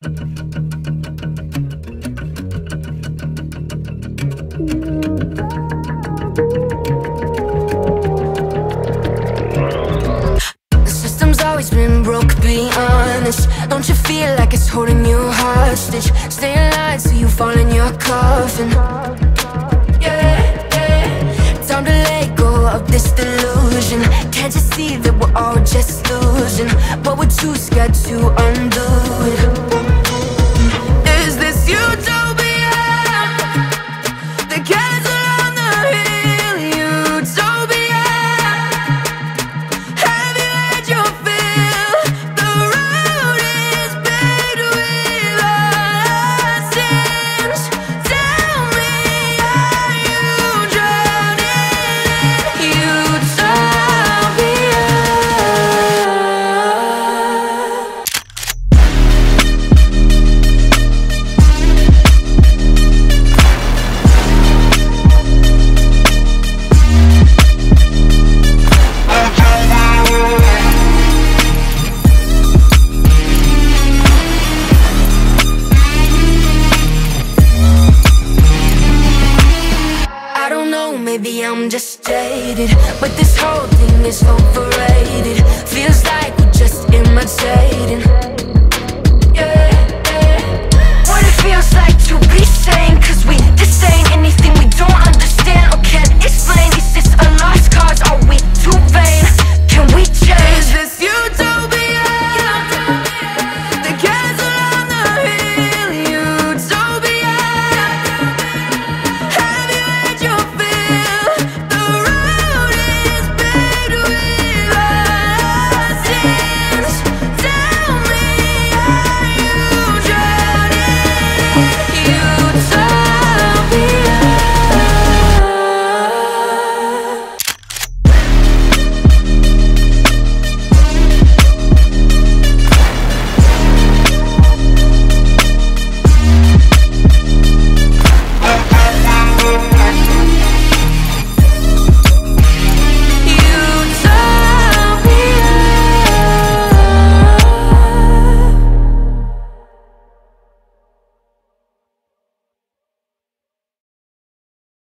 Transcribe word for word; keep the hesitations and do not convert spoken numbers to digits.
Always been broke, be honest. Don't you feel like it's holding you hostage? Stay alive till you fall in your coffin. Yeah, yeah. Time to let go of this delusion. Can't you see that we're all just losing? But we're too scared to undo it. Is this utopia? The castle on the hill, utopia. Have you had your fill? The road is paved with our sins. Tell me, are you drowning in utopia? I don't know, maybe I'm just jaded, but